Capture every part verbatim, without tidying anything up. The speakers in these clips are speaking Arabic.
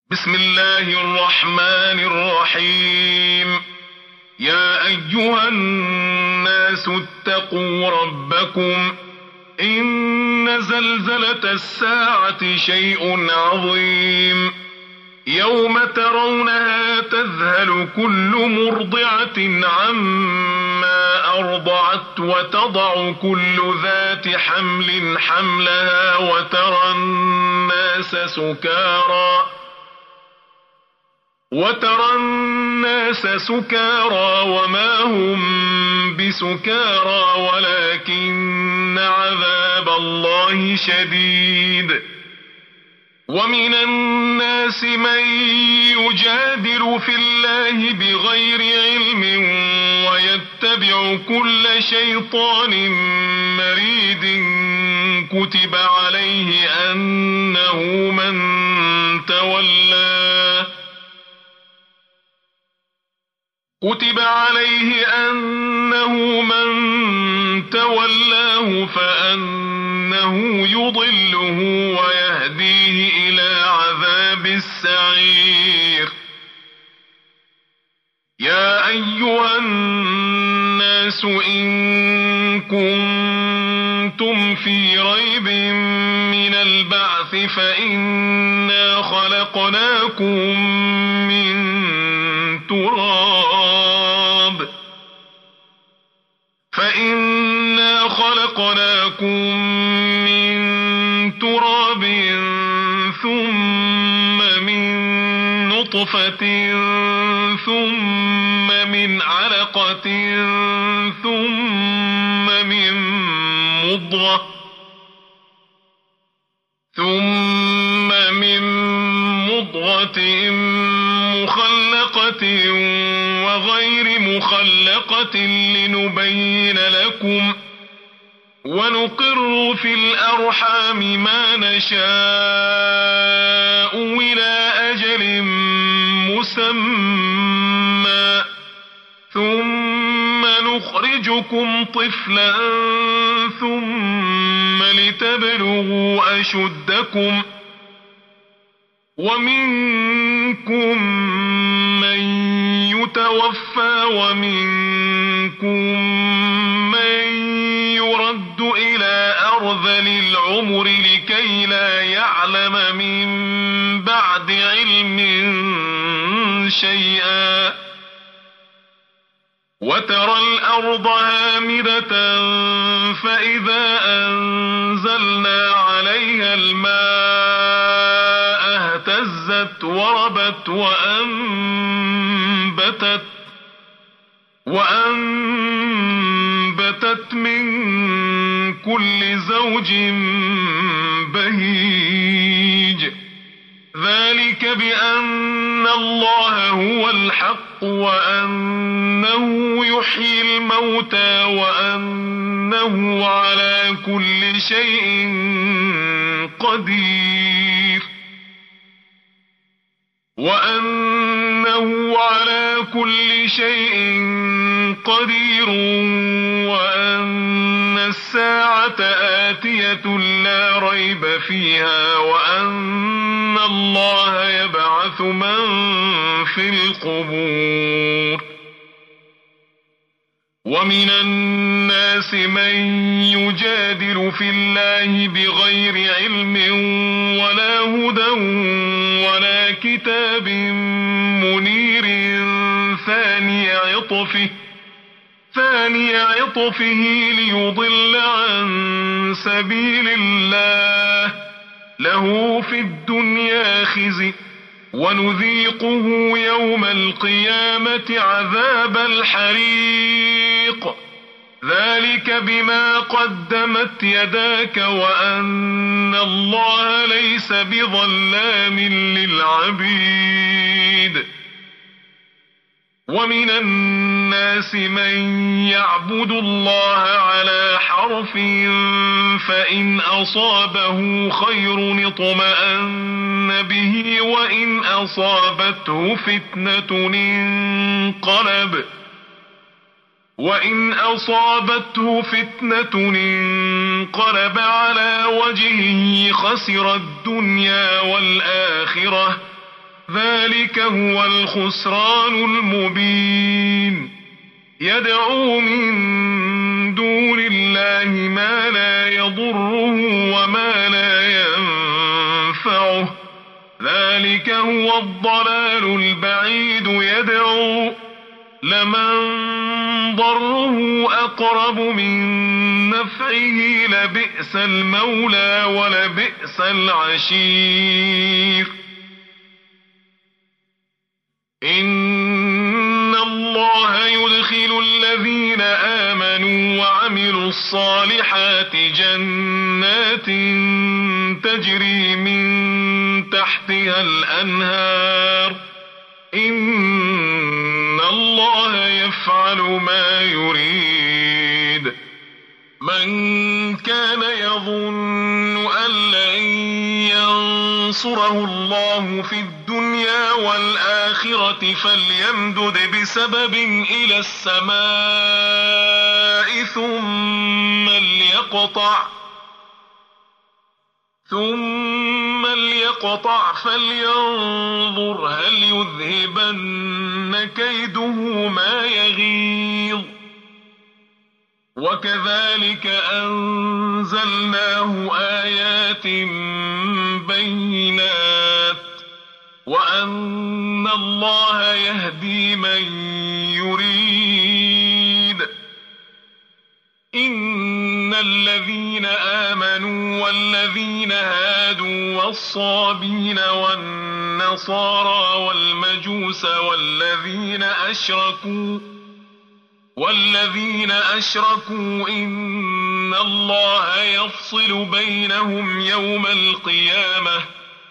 بسم الله الرحمن الرحيم. يا أيها الناس اتقوا ربكم إن زلزلة الساعة شيء عظيم. يوم ترونها تذهل كل مرضعة عما أرضعت وتضع كل ذات حمل حملها وترى الناس سكارى وترى الناس سكارى وما هم بسكارى ولكن عذاب الله شديد. ومن الناس من يجادل في الله بغير علم ويتبع كل شيطان مريد كتب عليه أنه من تولاه كتب عليه أنه من تولاه فأنه يضله ويهديه إلى عذاب السعير. يا أيها الناس إن كنتم في ريب من البعث فإنا خلقناكم من تراب فإنا خلقناكم من تراب ثم من نطفة ثم من علقة ثم من مضغة ثم من مضغة مخلقة وغير مخلقة لنبين لكم ونقر في الأرحام ما نشاء إلى أجل مسمى ثم نخرجكم طفلا ثم لتبلغوا أشدكم ومنكم من يتوفى ومنكم من يرد إلى أرذل العمر لكي لا يعلم من بعد علم شيئا وترى الأرض هامدة فإذا أنزلنا عليها الماء اهتزت وربت وأنبتت وأنبتت من كل زوج بهيج. ذلك بأن الله هو الحق وأنه يحيي الموتى وأنه على كل شيء قدير وأنه على كل شيء قدير وأن الساعة آتية لا ريب فيها وأن الله يبعث من في القبور. ومن الناس من يجادل في الله بغير علم ولا هدى ولا كتاب منير ثاني عطفه ثاني عطفه ليضل عن سبيل الله له في الدنيا خزي ونذيقه يوم القيامة عذاب الحريق. ذلك بما قدمت يداك وأن الله ليس بظلام للعبيد. ومن الناس من يعبد الله على حرف فإن أصابه خير اطمأن به وإن أصابته فتنة انقلب وإن أصابته فتنة انقلب على وجهه خسر الدنيا والآخرة ذلك هو الخسران المبين يدعو من دون الله ما لا يضره وما لا ينفعه ذلك هو الضلال البعيد يدعو لمن ضره أقرب من نفعه لبئس المولى ولبئس العشير إن الله يدخل الذين آمنوا وعملوا الصالحات جنات تجري من تحتها الأنهار إن الله يفعل ما يريد من كان يظن أن لن ينصره الله في الدنيا والآخرة فليمدد بسبب إلى السماء ثم ليقطع ثم ليقطع فلينظر هل يذهبن كيده ما يغيظ وكذلك أنزلناه آيات بينات وأن الله يهدي من يريد إن الذين آمنوا والذين هادوا والصابين والنصارى والمجوس والذين أشركوا والذين أشركوا إن الله يفصل بينهم يوم القيامة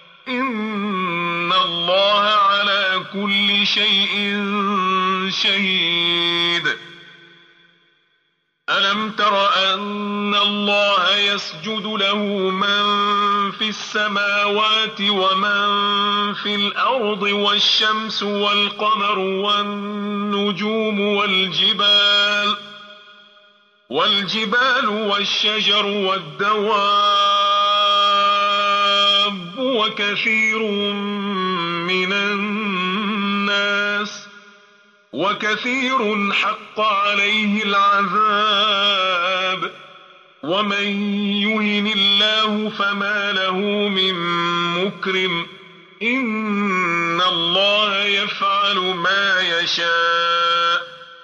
إن الله على كل شيء شهيد ألم تر أن الله يسجد له من في السماوات ومن في الأرض والشمس والقمر والنجوم والجبال والجبال والشجر والدواب وكثير من الناس وكثير حق عليه العذاب ومن يهن الله فما له من مكرم إن الله يفعل ما يشاء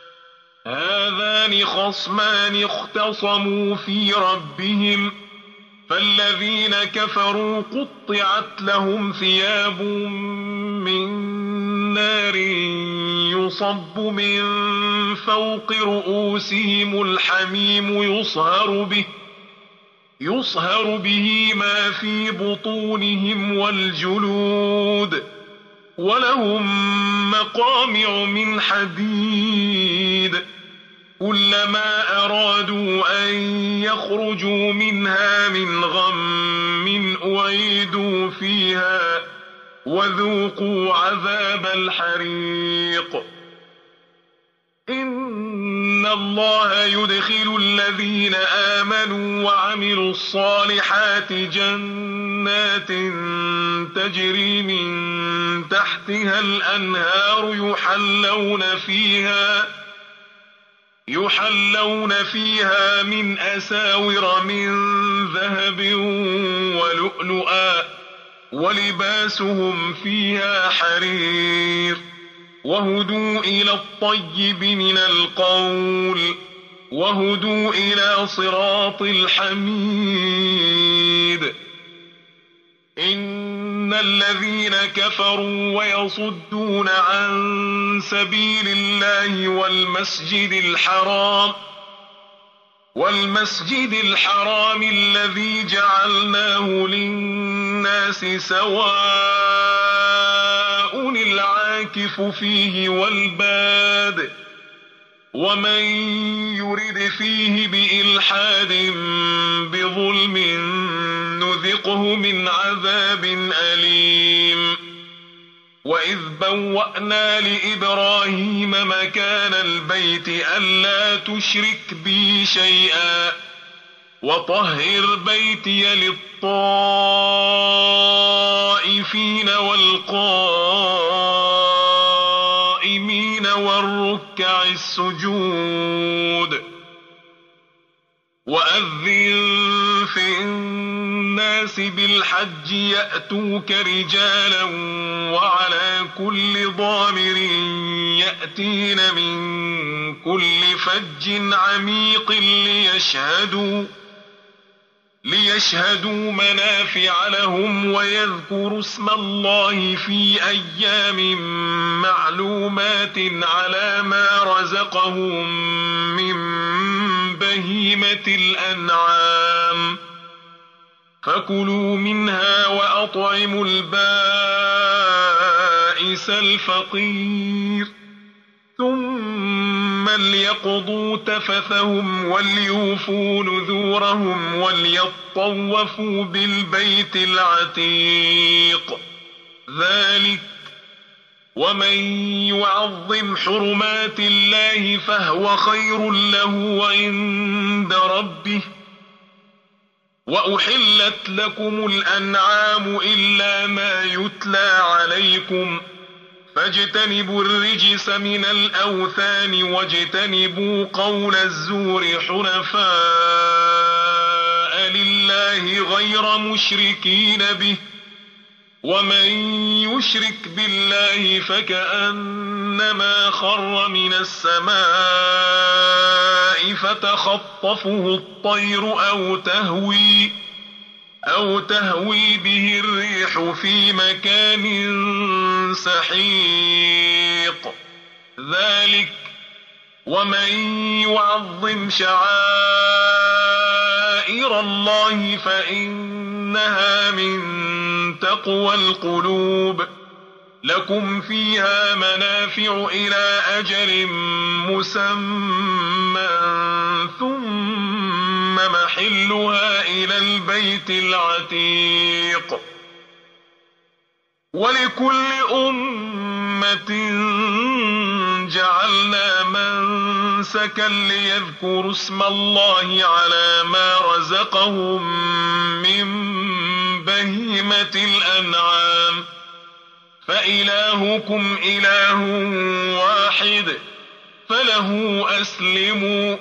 هذان خصمان اختصموا في ربهم فالذين كفروا قطعت لهم ثياب من نار يصب من فوق رؤوسهم الحميم يصهر به يصهر به ما في بطونهم والجلود ولهم مقامع من حديد كلما أرادوا أن يخرجوا منها من غم أعيدوا فيها وذوقوا عذاب الحريق إن الله يدخل الذين آمنوا وعملوا الصالحات جنات تجري من تحتها الأنهار يحلون فيها يحلون فيها من أساور من ذهب ولؤلؤا ولباسهم فيها حرير وهدوا إلى الطيب من القول وهدوا إلى صراط الحميد إن الذين كفروا ويصدون عن سبيل الله والمسجد الحرام والمسجد الحرام الذي جعلناه للناس سواء العاكف فيه والباد ومن يرد فيه بإلحاد بظلم نذقه من عذاب أليم وإذ بوأنا لإبراهيم مكان البيت ألا تشرك بي شيئا وطهر بيتي للطائفين والقائمين السجود وأذن في الناس بالحج يأتوك رجالا وعلى كل ضامر يأتين من كل فج عميق ليشهدوا ليشهدوا منافع لهم ويذكروا اسم الله في أيام معلومات على ما رزقهم من بهيمة الأنعام فكلوا منها وأطعموا البائس الفقير ثم ليقضوا تفثهم وليوفوا نذورهم وليطوفوا بالبيت العتيق ذلك ومن يعظم حرمات الله فهو خير له عند ربه وأحلت لكم الأنعام إلا ما يتلى عليكم فاجتنبوا الرجس من الأوثان واجتنبوا قول الزور حنفاء لله غير مشركين به ومن يشرك بالله فكأنما خر من السماء فتخطفه الطير أو تهوي أو تهوي به الريح في مكان سحيق ذلك ومن يعظم شعائر الله فإنها من تقوى القلوب لكم فيها منافع إلى أجل مسمى ثم محلها إلى البيت العتيق ولكل أمة جعلنا منسكا ليذكروا اسم الله على ما رزقهم من بهيمة الأنعام فإلهكم إله واحد فله أسلموا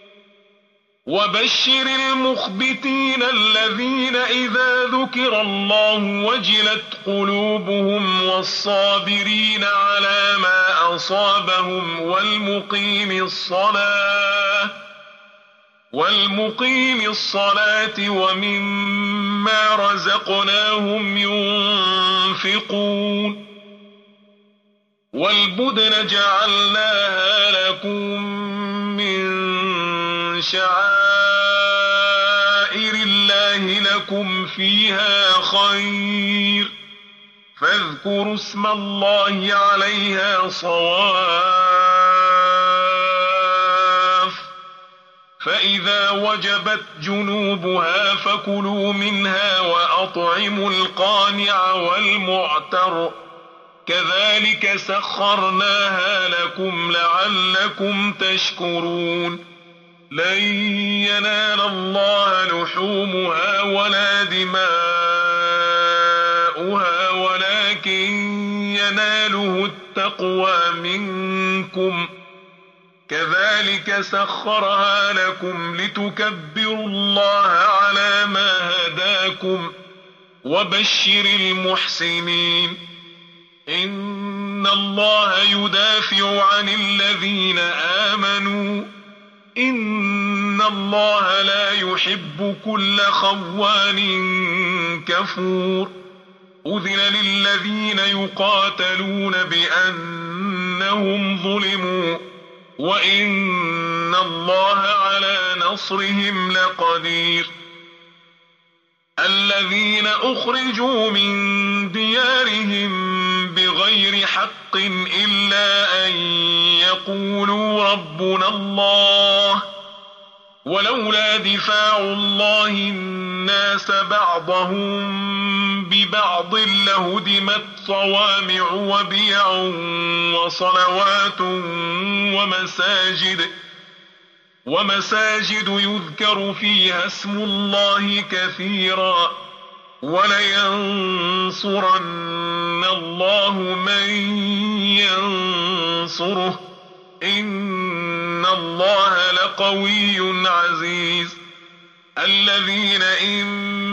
وبشر المخبتين الذين إذا ذكر الله وجلت قلوبهم والصابرين على ما أصابهم والمقيم الصلاة والمقيم الصلاة ومما رزقناهم ينفقون والبدن جعلناها لكم من شعائر الله لكم فيها خير فاذكروا اسم الله عليها صواف فإذا وجبت جنوبها فكلوا منها وأطعموا القانع والمعتر كذلك سخرناها لكم لعلكم تشكرون لن ينال الله لحومها ولا دماؤها ولكن يناله التقوى منكم كذلك سخرها لكم لتكبروا الله على ما هداكم وبشر المحسنين إن الله يدافع عن الذين آمنوا إن الله لا يحب كل خوان كفور أذن للذين يقاتلون بأنهم ظلموا وإن الله على نصرهم لقدير الذين أخرجوا من ديارهم بغير حق إلا أن يقولوا ربنا الله ولولا دفاع الله الناس بعضهم ببعض لهدمت صوامع وبيع وصلوات ومساجد ومساجد يذكر فيها اسم الله كثيرا ولينصرن الله من ينصره إن الله لقوي عزيز الذين إن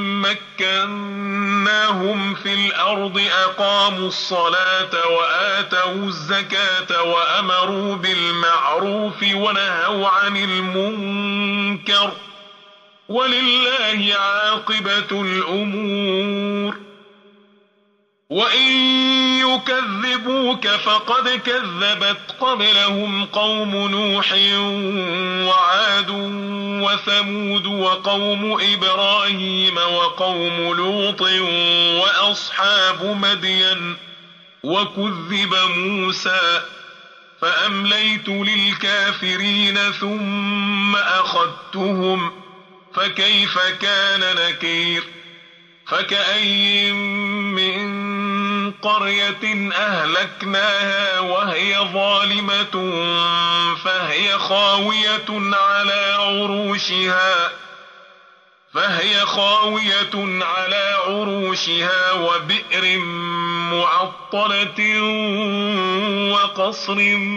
مكناهم في الأرض أقاموا الصلاة وآتوا الزكاة وأمروا بالمعروف ونهوا عن المنكر ولله عاقبة الأمور وإن يكذبوك فقد كذبت قبلهم قوم نوح وعاد وثمود وقوم إبراهيم وقوم لوط وأصحاب مدين وكذب موسى فأمليت للكافرين ثم أخذتهم فكيف كان نكير فكأي من قرية أهلكناها وهي ظالمة فهي خاوية على عروشها فهي خاوية على عروشها وبئر معطلة وقصر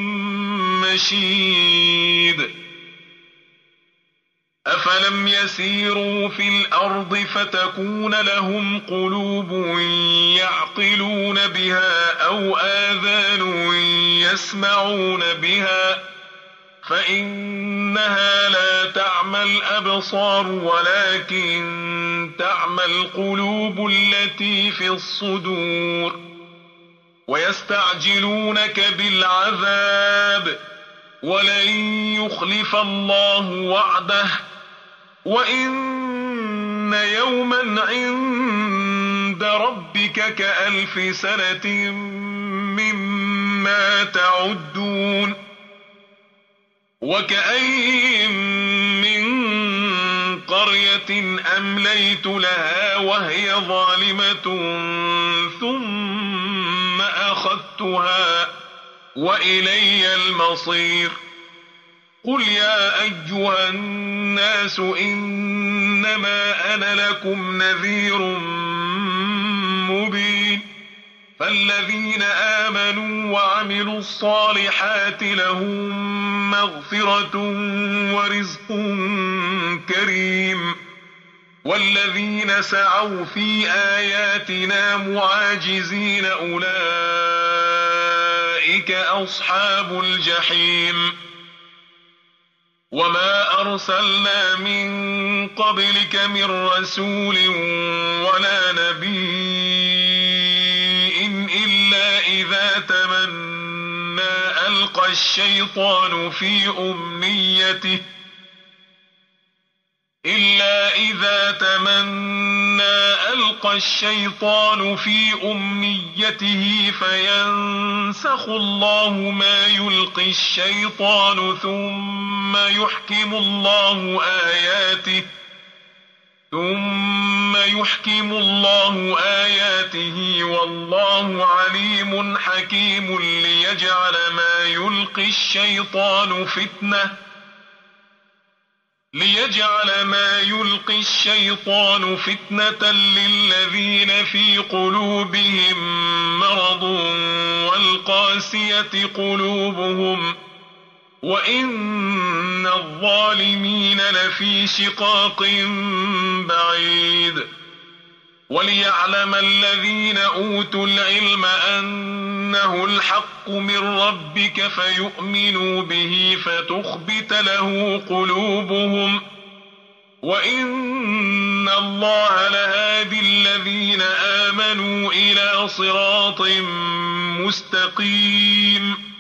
مشيد أفلم يسيروا في الأرض فتكون لهم قلوب يعقلون بها أو آذان يسمعون بها فإنها لا تعمى الأبصار ولكن تعمى القلوب التي في الصدور ويستعجلونك بالعذاب ولن يخلف الله وعده وإن يوما عند ربك كألف سنة مما تعدون وكأي من قرية أمليت لها وهي ظالمة ثم أخذتها وإلي المصير قل يا أيها الناس إنما أنا لكم نذير مبين فالذين آمنوا وعملوا الصالحات لهم مغفرة ورزق كريم والذين سعوا في آياتنا معاجزين أولئك أصحاب الجحيم وما أرسلنا من قبلك من رسول ولا نبي إلا إذا تمنى ألقى الشيطان في أمنيته إلا إذا تمنى ألقى الشيطان في أمنيته فينسخ الله ما يلقي الشيطان ثم يحكم الله آياته ثم يحكم الله آياته والله عليم حكيم ليجعل ما يلقي الشيطان فتنة ليجعل ما يلقي الشيطان فتنة للذين في قلوبهم مرض والقاسية قلوبهم وإن الظالمين لفي شقاق بعيد وليعلم الذين أوتوا العلم أنه الحق من ربك فيؤمنوا به فتخبت له قلوبهم وإن الله لهادي الذين آمنوا إلى صراط مستقيم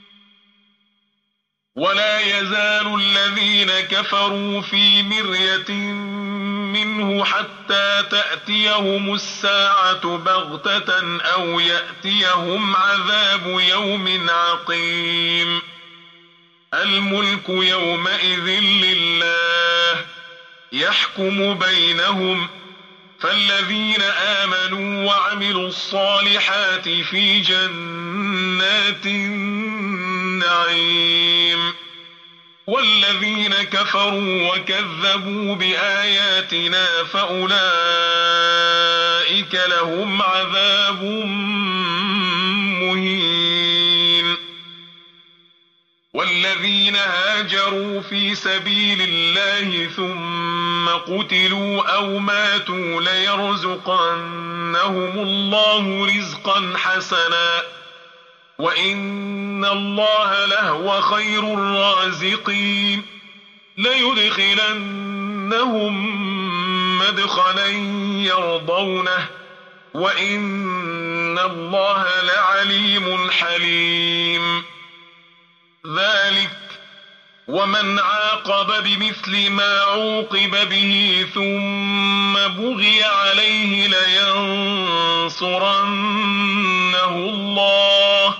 ولا يزال الذين كفروا في مرية منه حتى تأتيهم الساعة بغتة أو يأتيهم عذاب يوم عقيم الملك يومئذ لله يحكم بينهم فالذين آمنوا وعملوا الصالحات في جنات النعيم والذين كفروا وكذبوا بآياتنا فأولئك لهم عذاب مهين والذين والذين هاجروا في سبيل الله ثم قتلوا أو ماتوا ليرزقنهم الله رزقا حسنا وإن الله لهو خير الرازقين ليدخلنهم مدخلا يرضونه وإن الله لعليم حليم ذلك ومن عاقب بمثل ما عوقب به ثم بغي عليه لينصرنه الله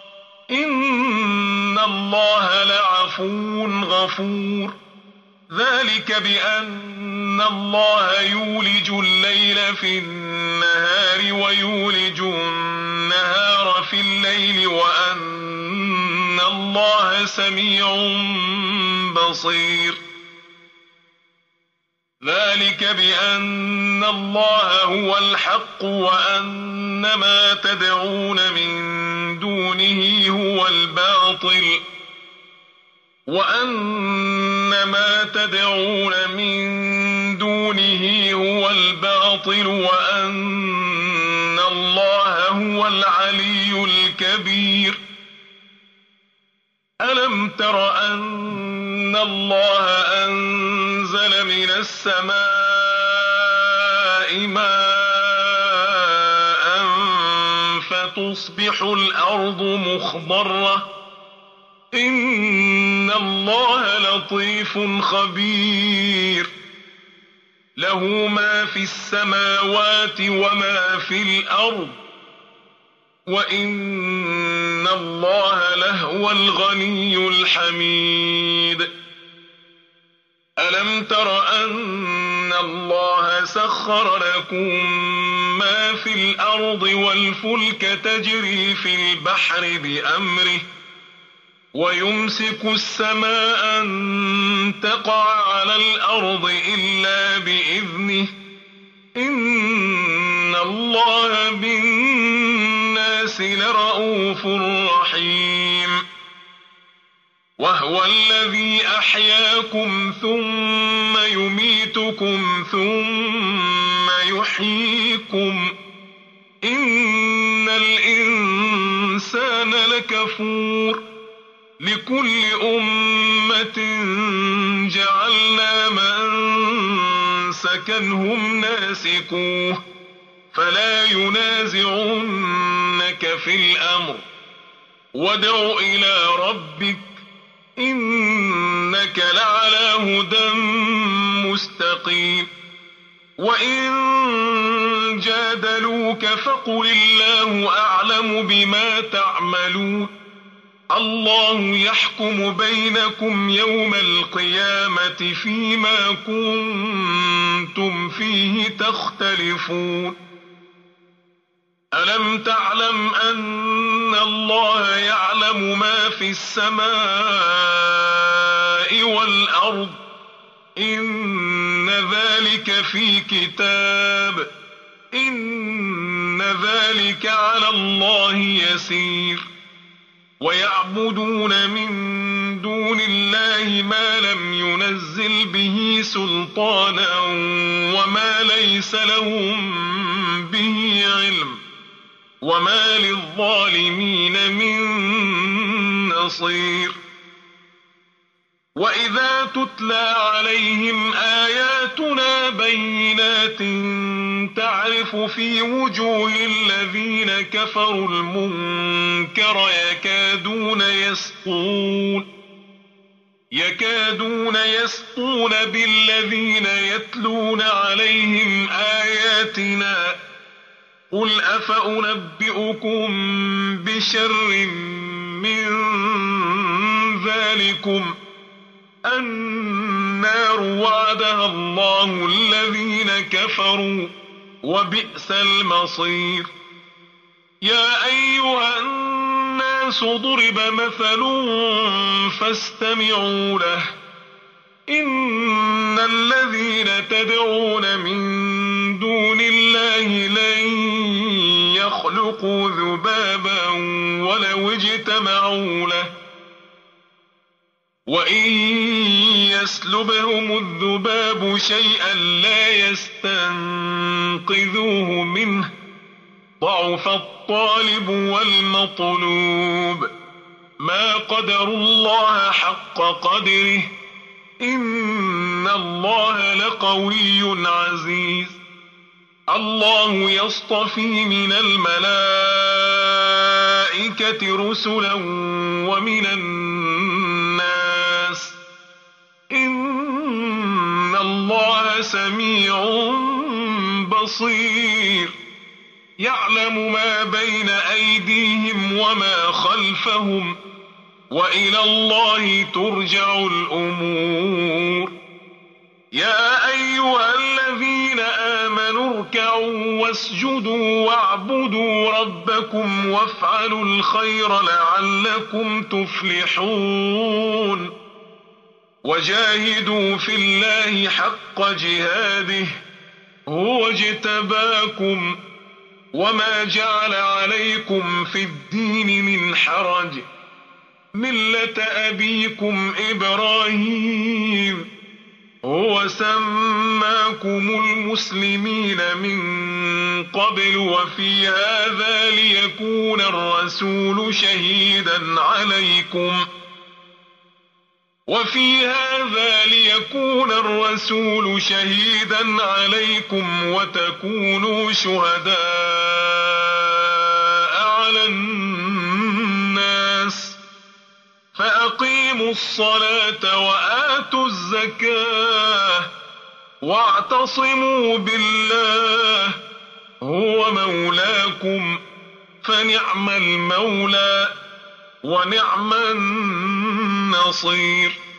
إن الله لعفو غفور ذلك بأن الله يولج الليل في النهار ويولج النهار في الليل وأن الله سميع بصير ذلك بأن الله هو الحق وأن ما تدعون من دونه هو الباطل وأن ما تدعون من دونه هو الباطل وأن الله هو العلي الكبير ألم تر أن الله أنزل من السماء ماء فتصبح الأرض مخضرة إن الله لطيف خبير له ما في السماوات وما في الأرض وإن الله لهو الغني الحميد ألم تر أن الله سخر لكم ما في الأرض والفلك تجري في البحر بأمره ويمسك السماء أن تقع على الأرض إلا بإذنه إن الله بالناس لرءوف رحيم وهو الذي أحياكم ثم يميتكم ثم يحييكم إن الإنسان لكفور لكل أمة جعلنا منسكا هم ناسكوه فلا ينازعنك في الأمر وادع إلى ربك إنك لعلى هدى مستقيم وإن جادلوك فقل الله أعلم بما تعملون الله يحكم بينكم يوم القيامة فيما كنتم فيه تختلفون ألم تعلم أن الله يعلم ما في السماء والأرض إن ذلك في كتاب إن ذلك على الله يسير ويعبدون من دون الله ما لم ينزل به سلطانا وما ليس لهم به علم وما للظالمين من نصير وإذا تتلى عليهم آياتنا بينات تعرف في وجوه الذين كفروا المنكر يكادون يسطون يكادون يسطون بالذين يتلون عليهم آياتنا قل أفأنبئكم بشر من ذلكم النار وعدها الله الذين كفروا وبئس المصير يا أيها الناس ضرب مثل فاستمعوا له إن الذين تدعون من دون الله لن يخلقوا ذبابا ولو اجتمعوا له وإن يسلبهم الذباب شيئا لا يستنقذوه منه ضعف الطالب والمطلوب ما قدروا الله حق قدره إن الله لقوي عزيز الله يصطفي من الملائكة رسلا ومن الناس إن الله سميع بصير يعلم ما بين أيديهم وما خلفهم وإلى الله ترجع الأمور يا أيها الذين آمنوا اركعوا واسجدوا واعبدوا ربكم وافعلوا الخير لعلكم تفلحون وجاهدوا في الله حق جهاده هو اجتباكم وما جعل عليكم في الدين من حرج ملة أبيكم إبراهيم هو سماكم المسلمين من قبل وفي هذا ليكون الرسول شهيدا عليكم وفي هذا ليكون الرسول شهيدا عليكم وتكونوا شهداء على الناس فأقيموا الصلاة وآتوا الزكاة واعتصموا بالله هو مولاكم فنعم المولى ونعم النصير